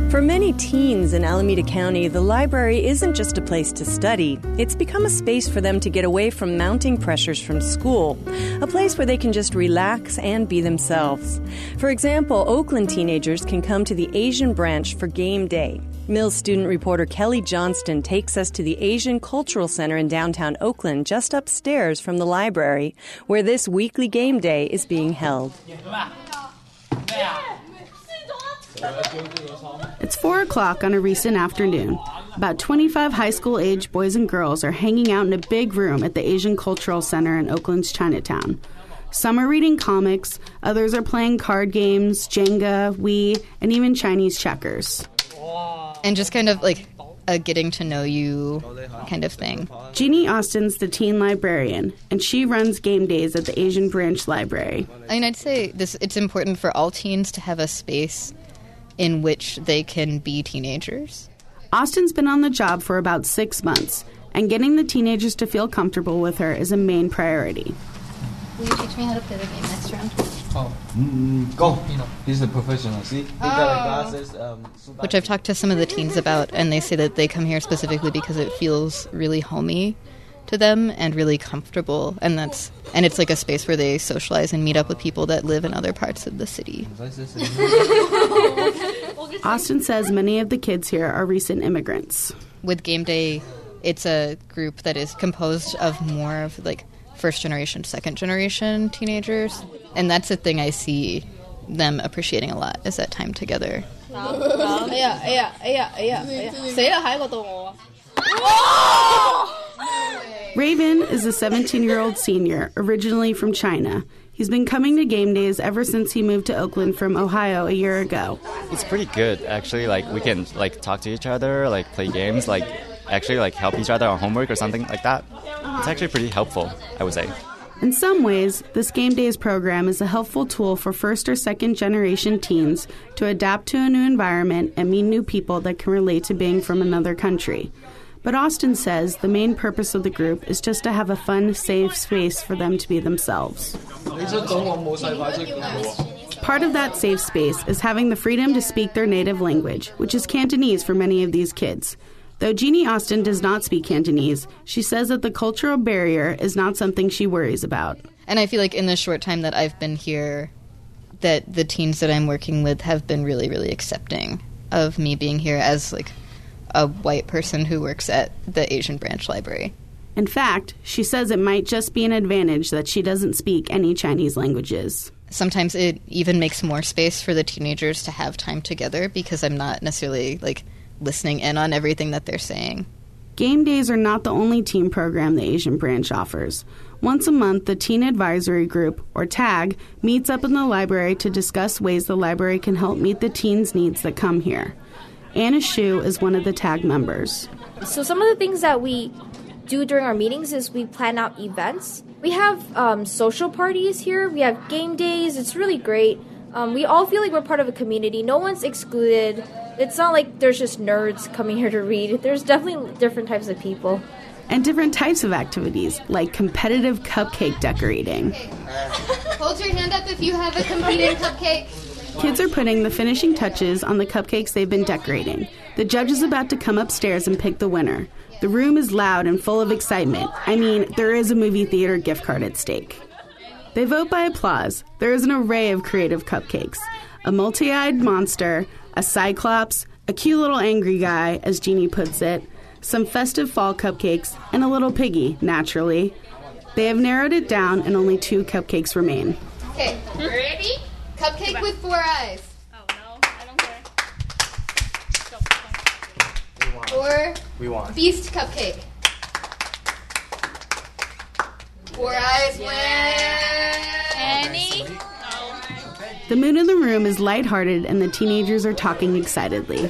For many teens in Alameda County, the library isn't just a place to study. It's become a space for them to get away from mounting pressures from school, a place where they can just relax and be themselves. For example, Oakland teenagers can come to the Asian branch for game day. Mills student reporter Kelly Johnston takes us to the Asian Cultural Center in downtown Oakland, just upstairs from the library, where this weekly game day is being held. It's 4 o'clock on a recent afternoon. About 25 high school-age boys and girls are hanging out in a big room at the Asian Cultural Center in Oakland's Chinatown. Some are reading comics, others are playing card games, Jenga, Wii, and even Chinese checkers. And just kind of like a getting to know you kind of thing. Jeannie Austin's the teen librarian, and she runs game days at the Asian Branch Library. I mean, I'd say it's important for all teens to have a space in which they can be teenagers. Austin's been on the job for about 6 months, and getting the teenagers to feel comfortable with her is a main priority. Will you teach me how to play the game next round? Go. He's a professional. See? He got the glasses. Which I've talked to some of the teens about, and they say that they come here specifically because it feels really homey to them and really comfortable, and it's like a space where they socialize and meet up with people that live in other parts of the city. Austin says many of the kids here are recent immigrants. With Game Day, it's a group that is composed of more of like first generation, second generation teenagers, and that's the thing I see them appreciating a lot, is that time together. Raven is a 17-year-old senior, originally from China. He's been coming to game days ever since he moved to Oakland from Ohio a year ago. It's pretty good, actually. Like, we can talk to each other, play games, actually help each other on homework or something like that. It's actually pretty helpful, I would say. In some ways, this Game Days program is a helpful tool for first or second generation teens to adapt to a new environment and meet new people that can relate to being from another country. But Austin says the main purpose of the group is just to have a fun, safe space for them to be themselves. Part of that safe space is having the freedom to speak their native language, which is Cantonese for many of these kids. Though Jeannie Austin does not speak Cantonese, she says that the cultural barrier is not something she worries about. And I feel like in the short time that I've been here, that the teens that I'm working with have been really, really accepting of me being here as a white person who works at the Asian Branch Library. In fact, she says it might just be an advantage that she doesn't speak any Chinese languages. Sometimes it even makes more space for the teenagers to have time together because I'm not necessarily listening in on everything that they're saying. Game days are not the only teen program the Asian Branch offers. Once a month, the Teen Advisory Group, or TAG, meets up in the library to discuss ways the library can help meet the teens' needs that come here. Anna Shu is one of the TAG members. So some of the things that we do during our meetings is we plan out events. We have social parties here. We have game days. It's really great. We all feel like we're part of a community. No one's excluded. It's not like there's just nerds coming here to read. There's definitely different types of people. And different types of activities, like competitive cupcake decorating. Hold your hand up if you have a competing cupcake. Kids are putting the finishing touches on the cupcakes they've been decorating. The judge is about to come upstairs and pick the winner. The room is loud and full of excitement. I mean, there is a movie theater gift card at stake. They vote by applause. There is an array of creative cupcakes. A multi-eyed monster, a cyclops, a cute little angry guy, as Jeannie puts it, some festive fall cupcakes, and a little piggy, naturally. They have narrowed it down and only 2 cupcakes remain. Okay, ready? Cupcake with 4 eyes. Oh, no, I don't care. We want. Beast cupcake. 4 eyes win. Annie? The mood in the room is lighthearted and the teenagers are talking excitedly.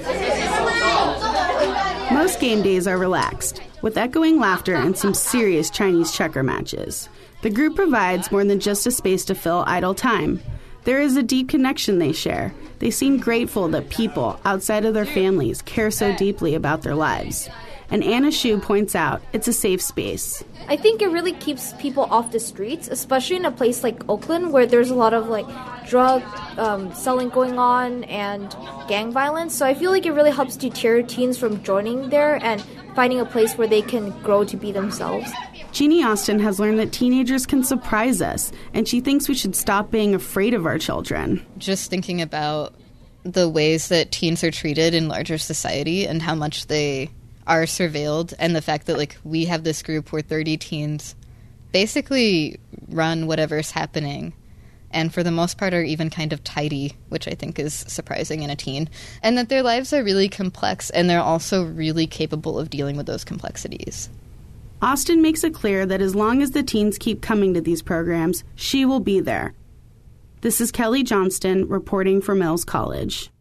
Most game days are relaxed, with echoing laughter and some serious Chinese checker matches. The group provides more than just a space to fill idle time. There is a deep connection they share. They seem grateful that people outside of their families care so deeply about their lives. and Anna Shu points out it's a safe space. I think it really keeps people off the streets, especially in a place like Oakland where there's a lot of drug selling going on and gang violence. So I feel like it really helps deter teens from joining there and finding a place where they can grow to be themselves. Jeannie Austin has learned that teenagers can surprise us, and she thinks we should stop being afraid of our children. Just thinking about the ways that teens are treated in larger society and how much they are surveilled, and the fact that we have this group where 30 teens basically run whatever's happening, and for the most part are even kind of tidy, which I think is surprising in a teen, and that their lives are really complex, and they're also really capable of dealing with those complexities. Austin makes it clear that as long as the teens keep coming to these programs, she will be there. This is Kelly Johnston reporting for Mills College.